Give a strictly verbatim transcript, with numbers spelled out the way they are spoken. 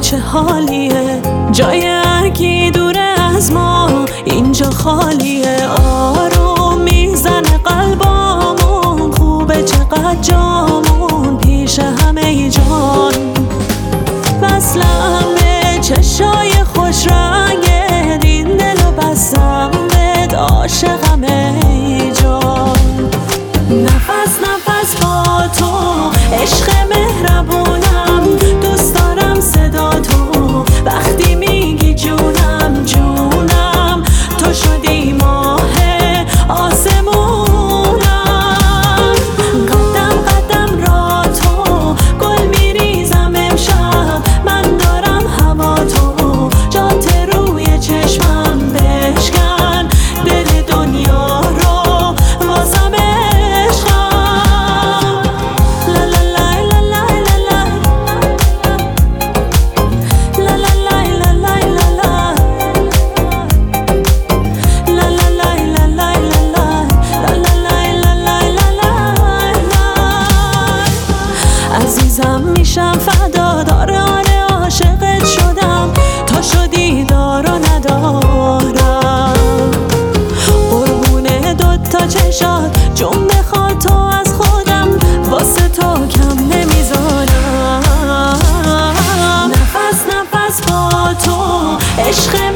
چه حالیه، جای هرکی دوره از ما اینجا خالیه. آروم میزنه قلبامون، خوبه چقدر جامون پیش همه جان. وصلم به چشای خوش رنگت، این دلو بستم بهت، عاشقم ای جان. نفس نفس با تو عشق مهربونم، دوست دارم صدا تو وقتی میگی جونم جونم. تو شدی ماه آسمونم، قدم قدم را تو گل میریزم امشب. من دارم هوا تو جات روی چشمم، بشکن دل دنیا رو واسم عشقم. لا لا لا لا لا لا لا لا لا لا لا عزیزم میشم فدا، داره آره عاشقت شدم، تو شدی دار و ندارم. قربونه دوتا چشات جون بخواد تو از خودم، واسه تو کم نمیذارم. نفس نفس با تو عشق